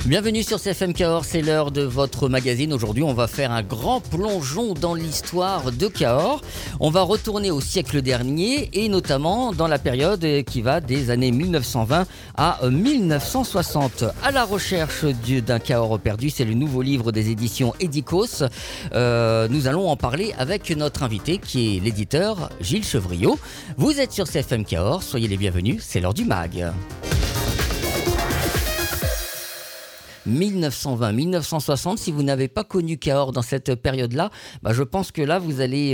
Bienvenue sur CFM Cahors, c'est l'heure de votre magazine. Aujourd'hui, on va faire un grand plongeon dans l'histoire de Cahors. On va retourner au siècle dernier et notamment dans la période qui va des années 1920 à 1960. À la recherche d'un Cahors perdu, c'est le nouveau livre des éditions Edikos. Nous allons en parler avec notre invité qui est l'éditeur Gilles Chevriot. Vous êtes sur CFM Cahors, soyez les bienvenus, c'est l'heure du mag. 1920-1960, si vous n'avez pas connu Cahors dans cette période-là, je pense que là, vous allez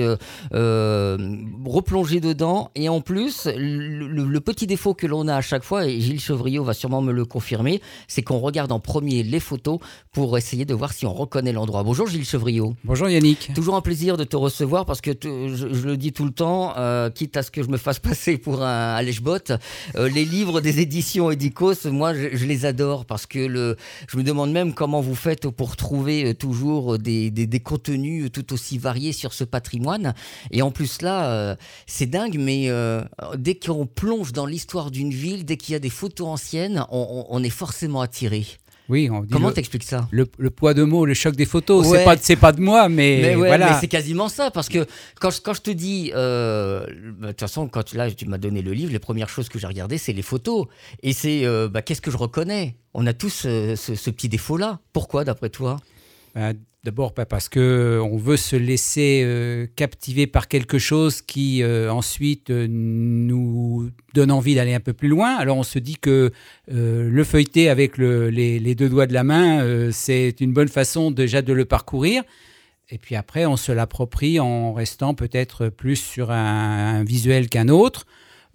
replonger dedans. Et en plus, le petit défaut que l'on a à chaque fois, et Gilles Chevriot va sûrement me le confirmer, c'est qu'on regarde en premier les photos pour essayer de voir si on reconnaît l'endroit. Bonjour Gilles Chevriot. Bonjour Yannick. Toujours un plaisir de te recevoir parce que je le dis tout le temps, quitte à ce que je me fasse passer pour un lèche-botte, les livres des éditions Edikos, moi je les adore parce que je me demande même comment vous faites pour trouver toujours des contenus tout aussi variés sur ce patrimoine. Et en plus là, c'est dingue, mais dès qu'on plonge dans l'histoire d'une ville, dès qu'il y a des photos anciennes, on est forcément attiré. Oui, on dit comment t'expliques ça ? Le poids de mots, le choc des photos, ouais. c'est pas de moi, mais voilà. Mais c'est quasiment ça, parce que quand je te dis, de toute façon, quand là tu m'as donné le livre, les premières choses que j'ai regardées, c'est les photos. Et c'est, qu'est-ce que je reconnais ? On a tous ce petit défaut-là. Pourquoi, d'après toi ? D'abord, parce qu'on veut se laisser captiver par quelque chose qui ensuite nous donne envie d'aller un peu plus loin. Alors on se dit que le feuilleter avec les deux doigts de la main, c'est une bonne façon déjà de le parcourir. Et puis après, on se l'approprie en restant peut-être plus sur un visuel qu'un autre.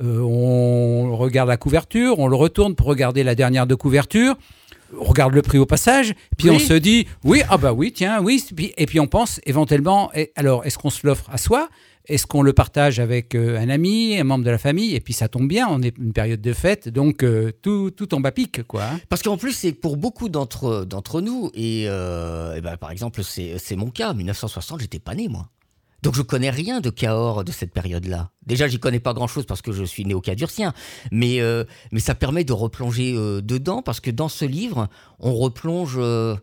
On regarde la couverture, on le retourne pour regarder la dernière de couverture. On regarde le prix au passage, puis on se dit oui, tiens, et puis on pense éventuellement, alors est-ce qu'on se l'offre à soi ? Est-ce qu'on le partage avec un ami, un membre de la famille ? Et puis ça tombe bien, on est une période de fête, donc tout tombe à pic, quoi. Parce qu'en plus, c'est pour beaucoup d'entre nous, et par exemple, c'est mon cas, 1960, j'étais pas né, moi. Donc je connais rien de Cahors de cette période-là. Déjà, j'y connais pas grand-chose parce que je suis néo-cadurcien, mais ça permet de replonger dedans parce que dans ce livre, on replonge.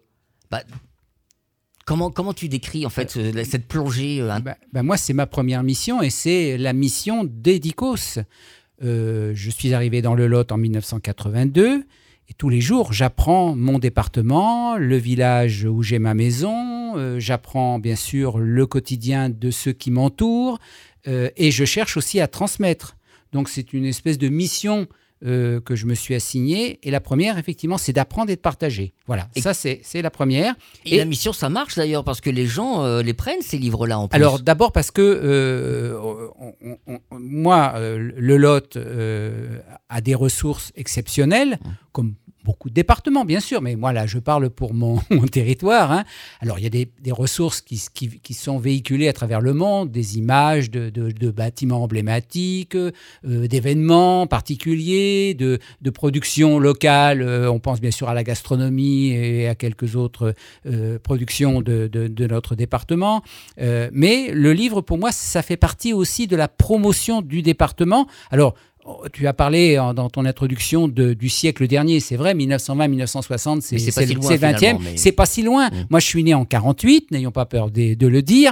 Comment tu décris en fait cette plongée Moi, c'est ma première mission et c'est la mission d'Edikos. Je suis arrivé dans le Lot en 1982. Et tous les jours, j'apprends mon département, le village où j'ai ma maison, j'apprends bien sûr le quotidien de ceux qui m'entourent et je cherche aussi à transmettre. Donc c'est une espèce de mission que je me suis assignée. Et la première, effectivement, c'est d'apprendre et de partager. Voilà, ça c'est la première. Et la mission, ça marche d'ailleurs parce que les gens les prennent, ces livres-là en plus. Alors d'abord parce que moi, le Lot a des ressources exceptionnelles, comme beaucoup de départements, bien sûr, mais moi, là, je parle pour mon territoire. Hein. Alors, il y a des ressources qui sont véhiculées à travers le monde, des images de bâtiments emblématiques, d'événements particuliers, de productions locales. On pense bien sûr à la gastronomie et à quelques autres productions de notre département. Mais le livre, pour moi, ça fait partie aussi de la promotion du département. Alors, tu as parlé dans ton introduction du siècle dernier, c'est vrai, 1920-1960, c'est le 20e, c'est pas si loin. Moi, je suis né en 48, n'ayons pas peur de le dire.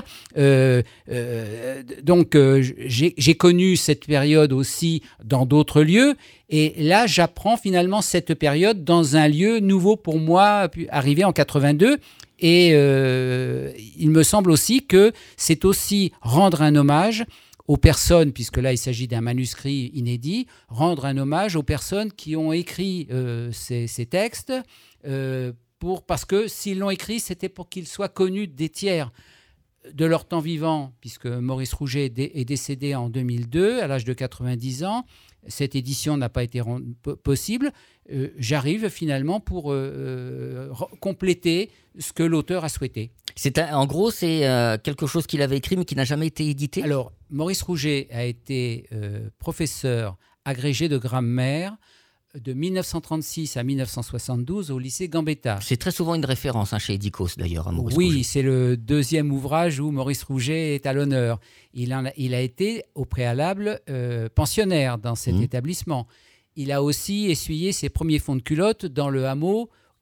Donc, j'ai connu cette période aussi dans d'autres lieux. Et là, j'apprends finalement cette période dans un lieu nouveau pour moi, arrivé en 82. Et il me semble aussi que c'est aussi rendre un hommage aux personnes, puisque là il s'agit d'un manuscrit inédit, rendre un hommage aux personnes qui ont écrit ces textes, parce que s'ils l'ont écrit, c'était pour qu'ils soient connus des tiers de leur temps vivant, puisque Maurice Rouget est décédé en 2002, à l'âge de 90 ans. Cette édition n'a pas été possible. J'arrive finalement pour compléter ce que l'auteur a souhaité. En gros, c'est quelque chose qu'il avait écrit mais qui n'a jamais été édité. Alors, Maurice Rouget a été professeur agrégé de grammaire de 1936 à 1972 au lycée Gambetta. C'est très souvent une référence chez Edikos d'ailleurs, à Maurice Rouget. Oui, c'est le deuxième ouvrage où Maurice Rouget est à l'honneur. Il a été au préalable pensionnaire dans cet établissement. Il a aussi essuyé ses premiers fonds de culotte dans le hameau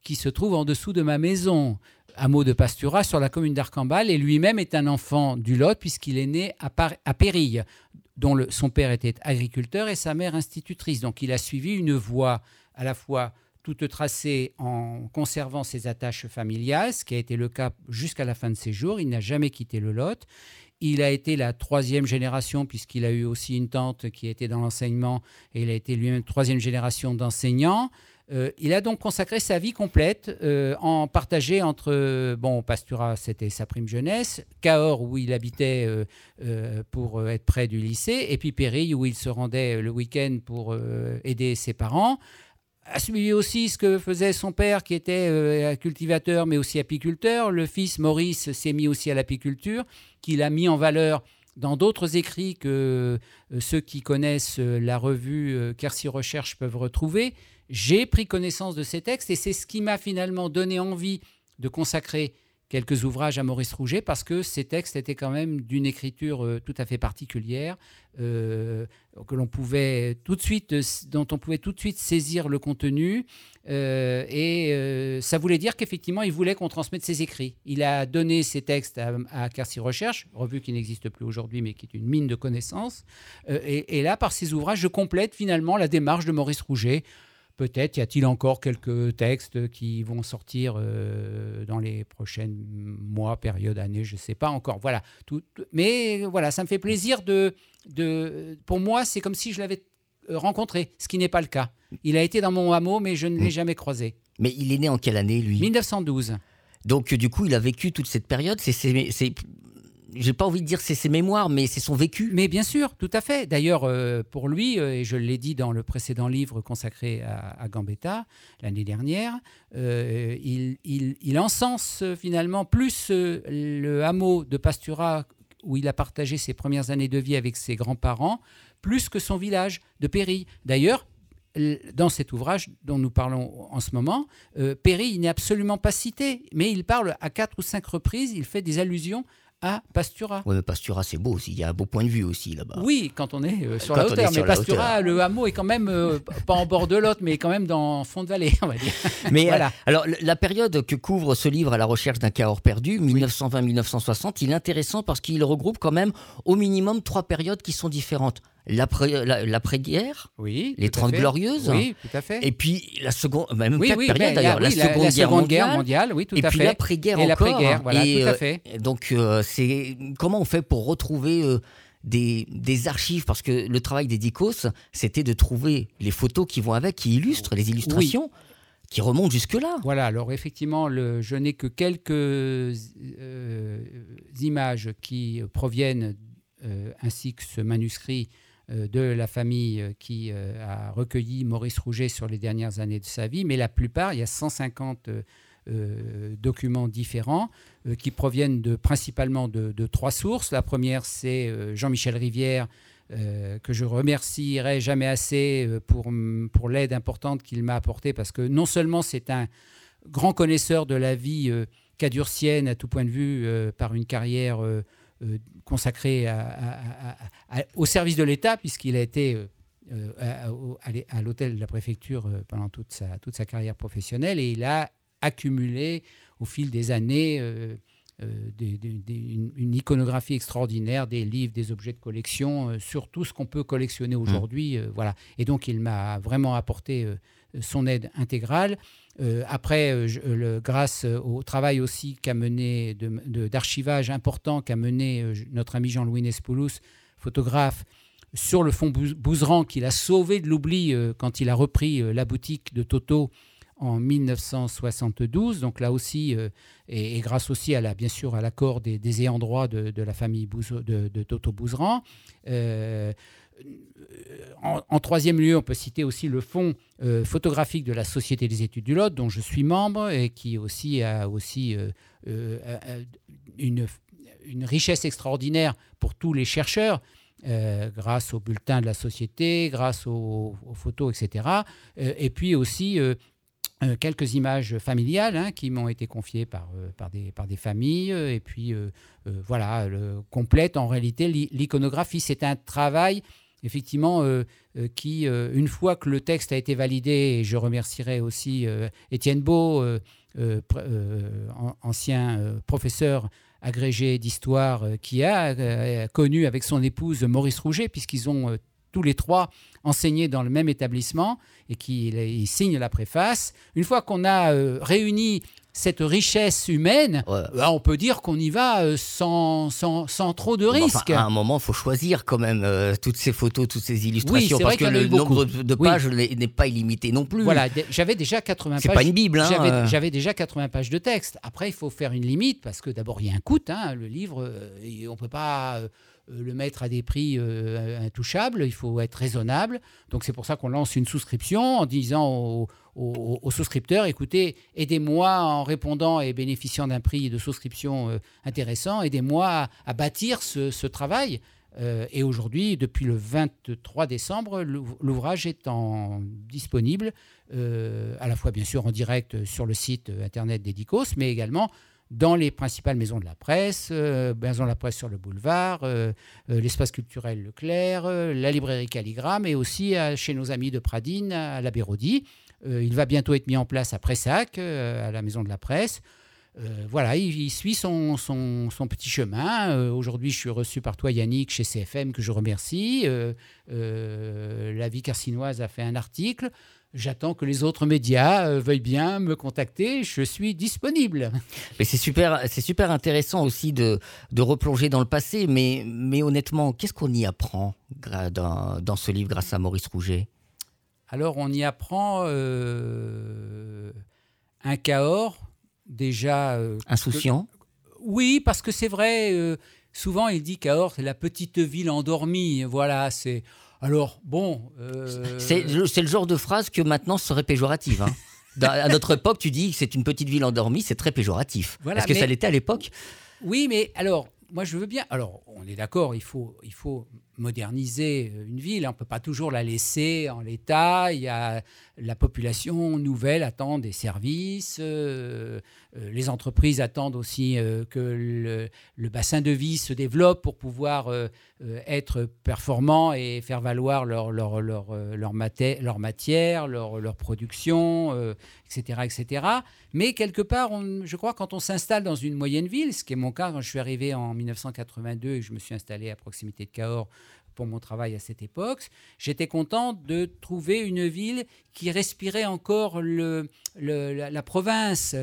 qui se trouve en dessous de ma maison, hameau de Pasturas sur la commune d'Arcambal, et lui-même est un enfant du Lot puisqu'il est né à Pérille, dont son père était agriculteur et sa mère institutrice. Donc il a suivi une voie à la fois toute tracée en conservant ses attaches familiales, ce qui a été le cas jusqu'à la fin de ses jours. Il n'a jamais quitté le Lot. Il a été la 3e génération, puisqu'il a eu aussi une tante qui était dans l'enseignement, et il a été lui-même 3e génération d'enseignants. Il a donc consacré sa vie complète en partagé entre, Pasturas, c'était sa prime jeunesse, Cahors, où il habitait pour être près du lycée, et puis Pérille, où il se rendait le week-end pour aider ses parents. A suivi aussi ce que faisait son père, qui était cultivateur, mais aussi apiculteur. Le fils, Maurice, s'est mis aussi à l'apiculture, qu'il a mis en valeur dans d'autres écrits que ceux qui connaissent la revue Quercy Recherche peuvent retrouver. J'ai pris connaissance de ces textes et c'est ce qui m'a finalement donné envie de consacrer quelques ouvrages à Maurice Rouget, parce que ces textes étaient quand même d'une écriture tout à fait particulière, dont on pouvait tout de suite saisir le contenu, et ça voulait dire qu'effectivement il voulait qu'on transmette ses écrits. Il a donné ces textes à Quercy Recherche, revue qui n'existe plus aujourd'hui mais qui est une mine de connaissances, et là par ces ouvrages je complète finalement la démarche de Maurice Rouget. Peut-être y a-t-il encore quelques textes qui vont sortir dans les prochains mois, périodes, années, je ne sais pas encore. Voilà. Mais voilà, ça me fait plaisir pour moi, c'est comme si je l'avais rencontré, ce qui n'est pas le cas. Il a été dans mon hameau, mais je ne l'ai jamais croisé. Mais il est né en quelle année, lui ? 1912. Donc, du coup, il a vécu toute cette période. J'ai pas envie de dire c'est ses mémoires, mais c'est son vécu. Mais bien sûr, tout à fait. D'ailleurs, pour lui, et je l'ai dit dans le précédent livre consacré à Gambetta, l'année dernière, il encense finalement plus le hameau de Pasturas, où il a partagé ses premières années de vie avec ses grands-parents, plus que son village de Pérille. D'ailleurs, dans cet ouvrage dont nous parlons en ce moment, Pérille n'est absolument pas cité, mais il parle à 4 ou 5 reprises, il fait des allusions à Pasturas. Oui, mais Pasturas, c'est beau aussi. Il y a un beau point de vue aussi là-bas. Oui, quand on est sur la hauteur. Mais Pasturas, le hameau est quand même pas en bord de Lot, mais quand même dans fond de vallée, on va dire. Mais voilà. Alors, la période que couvre ce livre, À la recherche d'un Cahors perdu, 1920-1960, il est intéressant parce qu'il regroupe quand même au minimum 3 périodes qui sont différentes. L'après-guerre, oui, les 30 Glorieuses, oui, tout à fait. Et puis la seconde, même oui, 4 périodes d'ailleurs, la Seconde Guerre mondiale, oui, tout à fait. Et puis l'après-guerre encore. Et l'après-guerre, voilà, tout à fait. Donc, comment on fait pour retrouver des archives, parce que le travail des Dicos, c'était de trouver les photos qui vont avec, qui illustrent, les illustrations. Oui. Qui remontent jusque-là. Voilà, alors effectivement, je n'ai que quelques images qui proviennent, ainsi que ce manuscrit de la famille qui a recueilli Maurice Rouget sur les dernières années de sa vie, mais la plupart, il y a 150 documents différents qui proviennent principalement de 3 sources. La première, c'est Jean-Michel Rivière, que je remercierai jamais assez pour l'aide importante qu'il m'a apportée, parce que non seulement c'est un grand connaisseur de la vie cadurcienne à tout point de vue, par une carrière consacrée au service de l'État, puisqu'il a été à l'hôtel de la préfecture pendant toute sa carrière professionnelle, et il a accumulé au fil des années une iconographie extraordinaire, des livres, des objets de collection, sur tout ce qu'on peut collectionner aujourd'hui. Voilà. Et donc, il m'a vraiment apporté son aide intégrale. Après, grâce au travail aussi qu'a mené d'archivage important qu'a mené notre ami Jean-Louis Nespoulos, photographe, sur le fond Bouzeran, qu'il a sauvé de l'oubli quand il a repris la boutique de Toto en 1972, donc là aussi, et grâce aussi bien sûr à l'accord des ayants droit de la famille de Toto Bouzeran. En troisième lieu, on peut citer aussi le fonds photographique de la Société des études du Lot, dont je suis membre, et qui aussi a une richesse extraordinaire pour tous les chercheurs, grâce au bulletin de la Société, grâce aux photos, etc. Et puis aussi quelques images familiales qui m'ont été confiées par des familles, et puis voilà, complète en réalité l'iconographie. C'est un travail effectivement, qui, une fois que le texte a été validé, et je remercierai aussi Étienne Beau, ancien professeur agrégé d'histoire, qui a connu avec son épouse Maurice Rouget, puisqu'ils ont tous les trois enseigné dans le même établissement, et qui signe la préface. Une fois qu'on a réuni cette richesse humaine, on peut dire qu'on y va sans trop de risques. À un moment, il faut choisir quand même toutes ces photos, toutes ces illustrations, oui, parce que le nombre de pages n'est pas illimité non plus. Voilà, j'avais déjà 80 pages. C'est pas une Bible. Hein, j'avais déjà 80 pages de texte. Après, il faut faire une limite, parce que d'abord, il y a un coût. Le livre, on ne peut pas le mettre à des prix intouchables. Il faut être raisonnable. Donc, c'est pour ça qu'on lance une souscription en disant aux souscripteurs, écoutez, aidez-moi en répondant et bénéficiant d'un prix de souscription intéressant, aidez-moi à bâtir ce travail. Et aujourd'hui, depuis le 23 décembre, l'ouvrage est disponible, à la fois bien sûr en direct sur le site internet d'Edikos, mais également dans les principales maisons de la presse, Maison de la Presse sur le boulevard, l'espace culturel Leclerc, la librairie Calligramme, et aussi chez nos amis de Pradines à la Béraudy. Il va bientôt être mis en place à Pressac, à la Maison de la Presse. Voilà, il suit son petit chemin. Aujourd'hui, je suis reçu par toi, Yannick, chez CFM, que je remercie. La Vie carcinoise a fait un article. J'attends que les autres médias veuillent bien me contacter. Je suis disponible. Mais c'est super intéressant aussi de replonger dans le passé. Mais honnêtement, qu'est-ce qu'on y apprend dans ce livre grâce à Maurice Rouget ? Alors, on y apprend un Cahors déjà... insouciant ? Oui, parce que c'est vrai, souvent il dit Cahors, c'est la petite ville endormie. Voilà, c'est... Alors, bon... C'est le genre de phrase que maintenant serait péjorative. Hein. À notre époque, tu dis que c'est une petite ville endormie, c'est très péjoratif. Voilà, est-ce que ça l'était à l'époque ? Oui, mais alors, moi je veux bien... Alors, on est d'accord, il faut moderniser une ville. On ne peut pas toujours la laisser en l'état. Il y a la population nouvelle attend des services. Les entreprises attendent aussi que le bassin de vie se développe pour pouvoir être performants et faire valoir leur matière, leur production, etc., etc. Mais quelque part, je crois, quand on s'installe dans une moyenne ville, ce qui est mon cas quand je suis arrivé en 1982 et que je me suis installé à proximité de Cahors pour mon travail à cette époque, j'étais content de trouver une ville qui respirait encore la province.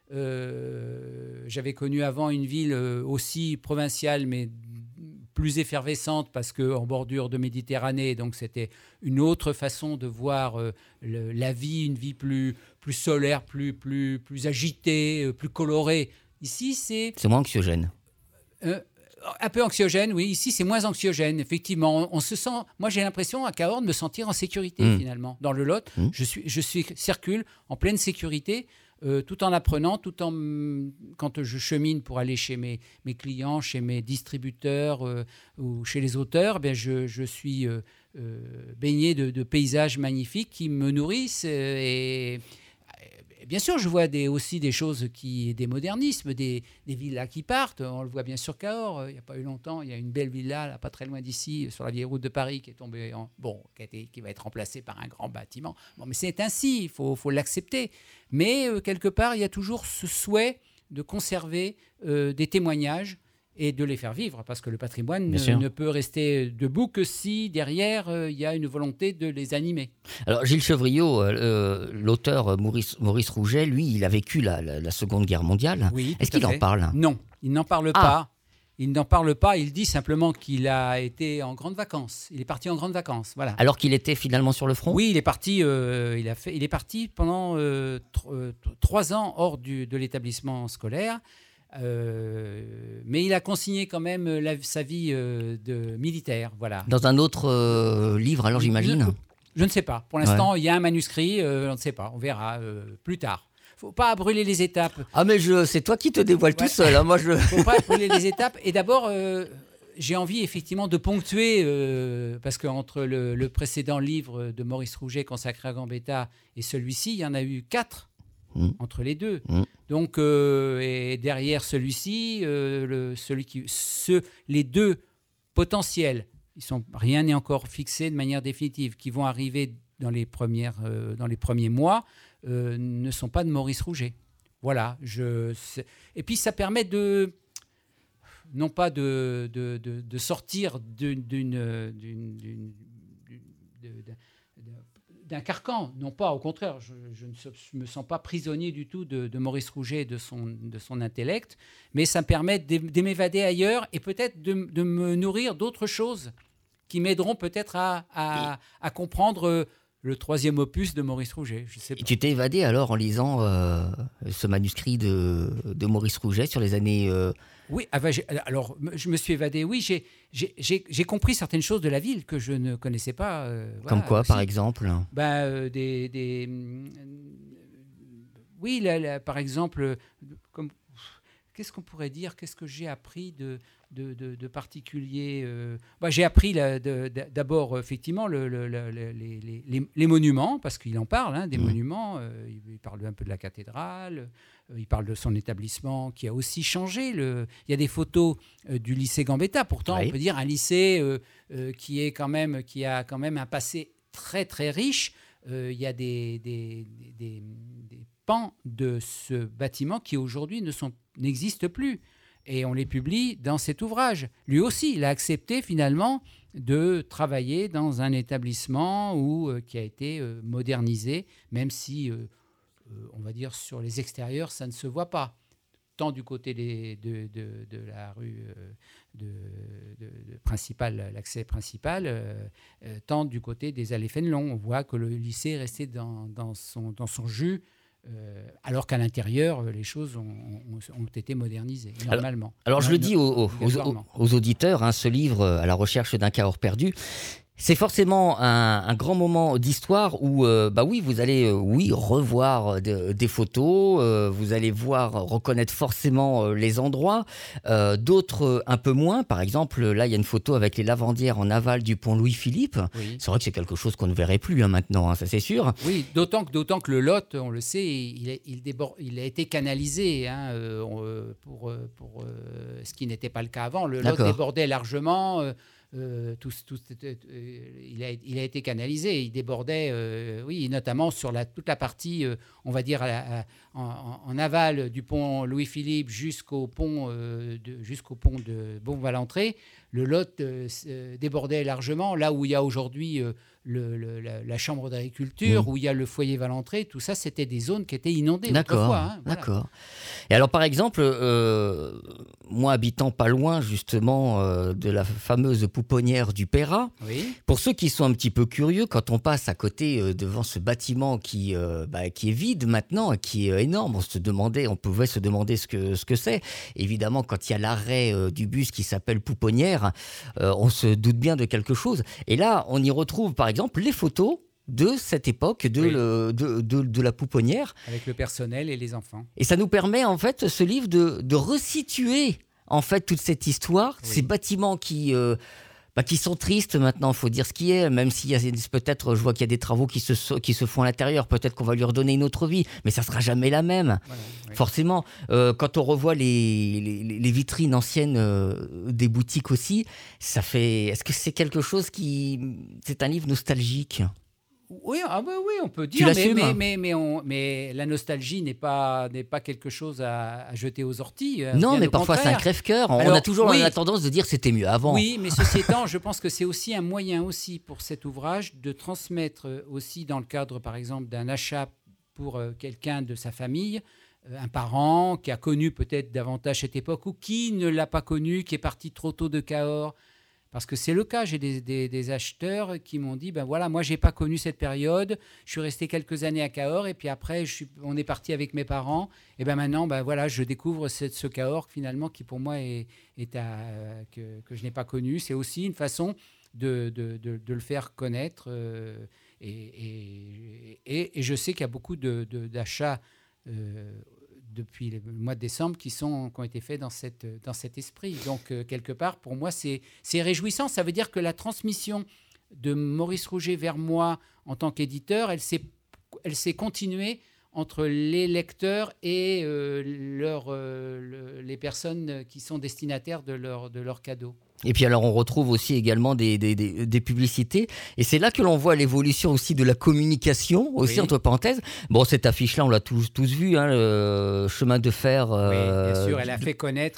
J'avais connu avant une ville aussi provinciale, mais plus effervescente parce qu'en bordure de Méditerranée, donc c'était une autre façon de voir la vie, une vie plus solaire, plus agitée, plus colorée. Ici, c'est moins anxiogène. Un peu anxiogène, oui. Ici, c'est moins anxiogène, effectivement. On se sent... Moi, j'ai l'impression, à Cahors, de me sentir en sécurité, finalement. Dans le Lot, je circule en pleine sécurité, tout en apprenant, quand je chemine pour aller chez mes clients, chez mes distributeurs ou chez les auteurs, je suis baigné de paysages magnifiques qui me nourrissent et bien sûr, je vois aussi des choses, des modernismes, des villas qui partent. On le voit bien sur Cahors. Il n'y a pas eu longtemps, il y a une belle villa, là, pas très loin d'ici, sur la vieille route de Paris, qui est tombée qui va être remplacée par un grand bâtiment. Bon, mais c'est ainsi, il faut l'accepter. Mais quelque part, il y a toujours ce souhait de conserver des témoignages et de les faire vivre, parce que le patrimoine ne peut rester debout que si derrière il y a une volonté de les animer. Alors Gilles Chevriot, l'auteur Maurice Rouget, lui, il a vécu la Seconde Guerre mondiale. Oui, est-ce qu'il en parle ? Non, il n'en parle pas. Il n'en parle pas, il dit simplement qu'il a été en grandes vacances. Il est parti en grandes vacances, voilà. Alors qu'il était finalement sur le front ? Oui, il est parti, il est parti pendant 3 ans hors de l'établissement scolaire. Mais il a consigné quand même sa vie de militaire, voilà. Dans un autre livre, alors j'imagine ? Je ne sais pas. Pour l'instant, il y a un manuscrit, on ne sait pas. On verra plus tard. Faut pas brûler les étapes. Ah mais c'est toi qui te dévoiles tout seul. Hein, moi Faut pas brûler les étapes. Et d'abord, j'ai envie effectivement de ponctuer, parce qu'entre le précédent livre de Maurice Rouget consacré à Gambetta et celui-ci, il y en a eu 4 entre les deux. Donc, et derrière celui-ci, les deux potentiels rien n'est encore fixé de manière définitive, qui vont arriver dans les premiers mois, ne sont pas de Maurice Rouget. Voilà. Et puis ça permet non pas de sortir d'un carcan, non pas, au contraire, je ne me sens pas prisonnier du tout de Maurice Rouget et de son intellect, mais ça me permet de m'évader ailleurs et peut-être de me nourrir d'autres choses qui m'aideront peut-être à comprendre le troisième opus de Maurice Rouget. Je sais pas. Et tu t'es évadé alors en lisant ce manuscrit de Maurice Rouget sur les années... Oui, alors je me suis évadé, oui, j'ai compris certaines choses de la ville que je ne connaissais pas. Comme quoi, par exemple? Oui, par exemple, qu'est-ce qu'on pourrait dire? Qu'est-ce que j'ai appris de particulier? J'ai appris d'abord, effectivement, les monuments, parce qu'il en parle, des monuments. Il parle un peu de la cathédrale. Il parle de son établissement qui a aussi changé. Il y a des photos du lycée Gambetta. Pourtant, on peut dire un lycée qui a quand même un passé très, très riche. Il y a des pans de ce bâtiment qui aujourd'hui n'existent plus. Et on les publie dans cet ouvrage. Lui aussi, il a accepté finalement de travailler dans un établissement qui a été modernisé, même si, on va dire, sur les extérieurs, ça ne se voit pas. Tant du côté de la rue principale, l'accès principal, tant du côté des allées Fénelon. On voit que le lycée est resté dans son jus, alors qu'à l'intérieur, les choses ont été modernisées, normalement. Alors je le dis aux auditeurs, ce livre, À la recherche d'un Cahors perdu, c'est forcément un grand moment d'histoire où, vous allez revoir des photos, vous allez reconnaître forcément les endroits, d'autres un peu moins. Par exemple, là, il y a une photo avec les lavandières en aval du pont Louis-Philippe. Oui. C'est vrai que c'est quelque chose qu'on ne verrait plus maintenant, ça c'est sûr. Oui, d'autant que le Lot, on le sait, il a été canalisé pour ce qui n'était pas le cas avant. Le Lot débordait largement. Il a été canalisé, il débordait, notamment sur toute la partie, on va dire, en aval du pont Louis-Philippe jusqu'au pont de Bon-Valentré. Le Lot débordait largement, là où il y a aujourd'hui la chambre d'agriculture, où il y a le foyer Valentré. Tout ça, c'était des zones qui étaient inondées autrefois. Voilà. D'accord. Et alors, par exemple, moi, habitant pas loin, justement, de la fameuse pouponnière du Pérat, pour ceux qui sont un petit peu curieux, quand on passe à côté devant ce bâtiment qui est vide maintenant, qui est énorme, on pouvait se demander ce que c'est. Évidemment, quand il y a l'arrêt du bus qui s'appelle Pouponnière, on se doute bien de quelque chose. Et là, on y retrouve, par exemple, les photos de cette époque de la pouponnière. Avec le personnel et les enfants. Et ça nous permet, en fait, ce livre, de resituer, en fait, toute cette histoire, ces bâtiments qui sont tristes maintenant, il faut dire ce qui est, même s'il y a peut-être, je vois qu'il y a des travaux qui se font à l'intérieur, peut-être qu'on va lui redonner une autre vie, mais ça ne sera jamais la même. Voilà, forcément, quand on revoit les vitrines anciennes des boutiques aussi, ça fait... Est-ce que c'est quelque chose c'est un livre nostalgique ? Oui, on peut dire, mais la nostalgie n'est pas quelque chose à jeter aux orties. Non, mais parfois c'est un crève-cœur. On a toujours la tendance de dire c'était mieux avant. Oui, mais ceci étant, je pense que c'est aussi un moyen aussi pour cet ouvrage de transmettre aussi dans le cadre, par exemple, d'un achat pour quelqu'un de sa famille, un parent qui a connu peut-être davantage cette époque ou qui ne l'a pas connu, qui est parti trop tôt de Cahors. Parce que c'est le cas, j'ai des acheteurs qui m'ont dit, moi j'ai pas connu cette période, je suis resté quelques années à Cahors et puis après on est parti avec mes parents et maintenant je découvre ce Cahors finalement qui pour moi que je n'ai pas connu. C'est aussi une façon de le faire connaître et je sais qu'il y a beaucoup d'achats depuis le mois de décembre qui ont été faits dans cet esprit. Donc, quelque part, pour moi, c'est réjouissant. Ça veut dire que la transmission de Maurice Rouget vers moi en tant qu'éditeur, elle s'est continuée entre les lecteurs et les personnes qui sont destinataires de leurs cadeaux. Et puis alors on retrouve aussi également des publicités et c'est là que l'on voit l'évolution aussi de la communication aussi entre parenthèses. Bon, cette affiche-là on l'a tous vu, hein, le chemin de fer. Oui, bien sûr, elle a fait connaître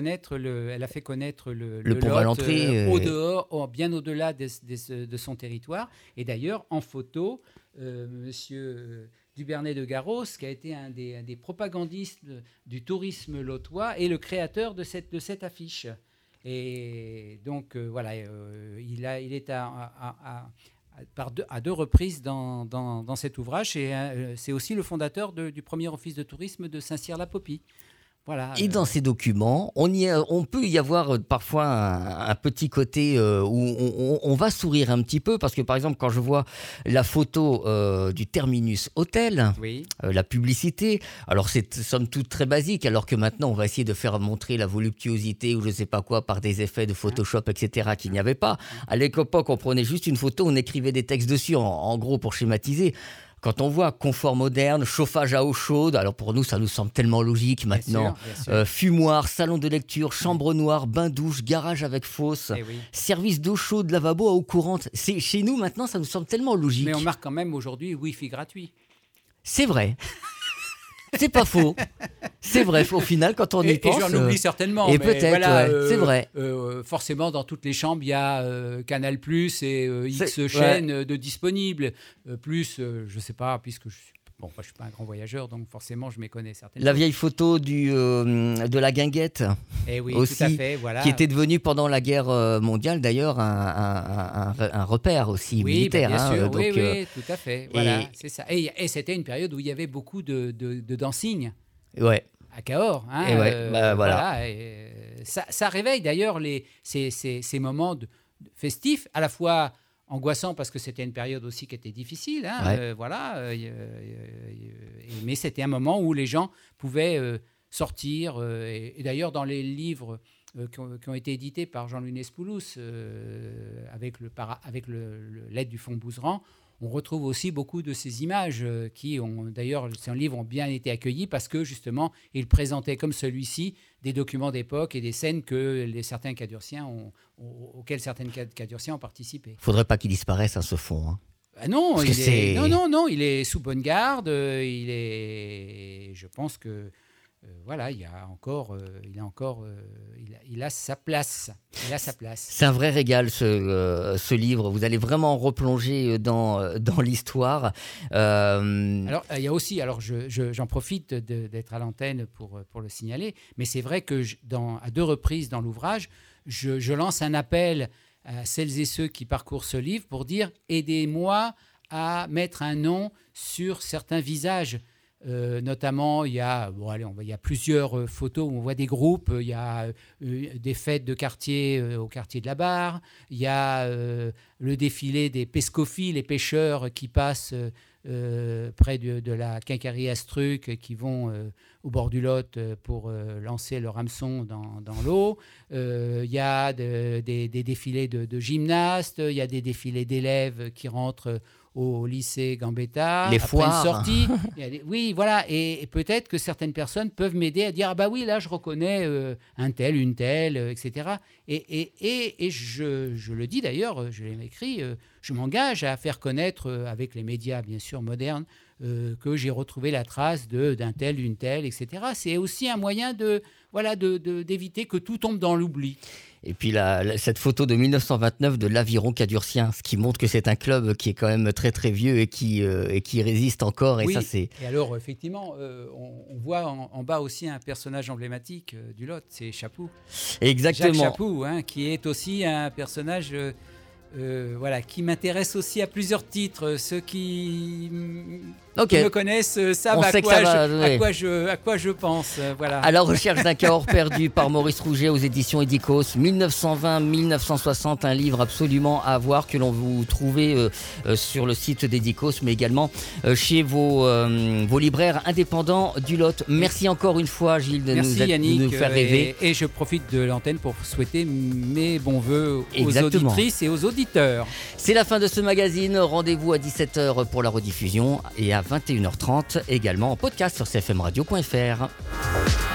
le pont Valentré, au dehors, bien au-delà de son territoire. Et d'ailleurs en photo, Monsieur Dubernet de Garros, qui a été un des propagandistes du tourisme lotois, est le créateur de cette affiche. Et donc, voilà, il est à deux reprises dans cet ouvrage. Et c'est aussi le fondateur du premier office de tourisme de Saint-Cyr-la-Popie. Voilà, et dans ces documents, on peut y avoir parfois un petit côté où on va sourire un petit peu, parce que par exemple, quand je vois la photo du Terminus Hôtel, la publicité, alors c'est somme toute très basique, alors que maintenant on va essayer de faire montrer la voluptuosité ou je ne sais pas quoi par des effets de Photoshop, etc., qu'il n'y avait pas. À l'époque, on prenait juste une photo, on écrivait des textes dessus, en gros pour schématiser. Quand on voit confort moderne, chauffage à eau chaude, alors pour nous, ça nous semble tellement logique maintenant. Bien sûr. Fumoir, salon de lecture, chambre noire, bain-douche, garage avec fosse, service d'eau chaude, lavabo à eau courante. Chez nous, maintenant, ça nous semble tellement logique. Mais on marque quand même aujourd'hui Wi-Fi gratuit. C'est vrai. C'est pas faux. C'est vrai, au final, quand on y pense. Et j'en oublie certainement. Et peut-être, voilà, c'est vrai. Forcément, dans toutes les chambres, il y a Canal+, et X chaînes de disponibles. Je ne sais pas, puisque moi, je ne suis pas un grand voyageur, donc forcément, je m'y connais certainement. La vieille photo de la guinguette. Eh oui, aussi, tout à fait, voilà. Qui était devenue pendant la guerre mondiale, d'ailleurs, un repère aussi militaire. Bien sûr, donc, oui, tout à fait. Voilà, c'est ça. Et c'était une période où il y avait beaucoup de dancing. Ouais. À Cahors. Hein, voilà. Et ça réveille d'ailleurs ces moments festifs, à la fois angoissants parce que c'était une période aussi qui était difficile. Hein, mais c'était un moment où les gens pouvaient sortir. Et d'ailleurs, dans les livres qui ont été édités par Jean-Louis Nespoulos avec l'aide du Fonds Bouzeran, on retrouve aussi beaucoup de ces images qui ont, d'ailleurs, ces livres ont bien été accueillis parce que, justement, ils présentaient comme celui-ci des documents d'époque et des scènes auxquelles certains cadurciens ont participé. Il ne faudrait pas qu'il disparaisse à ce fond. Hein. Ah non, il est sous bonne garde. Je pense que il a sa place. C'est un vrai régal ce livre. Vous allez vraiment replonger dans l'histoire. Alors il y a aussi, j'en profite d'être à l'antenne pour le signaler, mais c'est vrai que à deux reprises dans l'ouvrage, je lance un appel à celles et ceux qui parcourent ce livre pour dire aidez-moi à mettre un nom sur certains visages. Notamment, il y a plusieurs photos où on voit des groupes. Il y a des fêtes de quartier au quartier de la Barre. Il y a le défilé des pescophiles, les pêcheurs qui passent près de la quincaillerie Astruc, qui vont au bord du Lot pour lancer leur hameçon dans l'eau. Il y a des défilés de gymnastes. Il y a des défilés d'élèves qui rentrent au lycée Gambetta, les après foires. Une sortie. Oui, voilà. Et peut-être que certaines personnes peuvent m'aider à dire « Ah bah oui, là, je reconnais un tel, une telle, etc. » Et je le dis d'ailleurs, je l'ai écrit, je m'engage à faire connaître, avec les médias, bien sûr, modernes, que j'ai retrouvé la trace d'un tel, d'une telle, etc. C'est aussi un moyen d'éviter que tout tombe dans l'oubli. Et puis cette photo de 1929 de l'Aviron cadurcien, ce qui montre que c'est un club qui est quand même très très vieux et qui résiste encore. Oui. Ça, c'est... Et alors effectivement, on voit en bas aussi un personnage emblématique du Lot, c'est Chapou. Exactement. Jacques Chapou, qui est aussi un personnage qui m'intéresse aussi à plusieurs titres. Ceux qui me connaissent savent à quoi je pense. Voilà. À la recherche d'un Cahors perdu par Maurice Rouget aux éditions Edikos, 1920-1960, un livre absolument à voir que l'on vous trouvez sur le site d'Edikos, mais également chez vos libraires indépendants du Lot. Merci encore une fois, Gilles, de nous faire rêver. Et je profite de l'antenne pour souhaiter mes bons voeux aux auditrices et aux auditeurs. C'est la fin de ce magazine. Rendez-vous à 17h pour la rediffusion et à 21h30 également en podcast sur cfmradio.fr.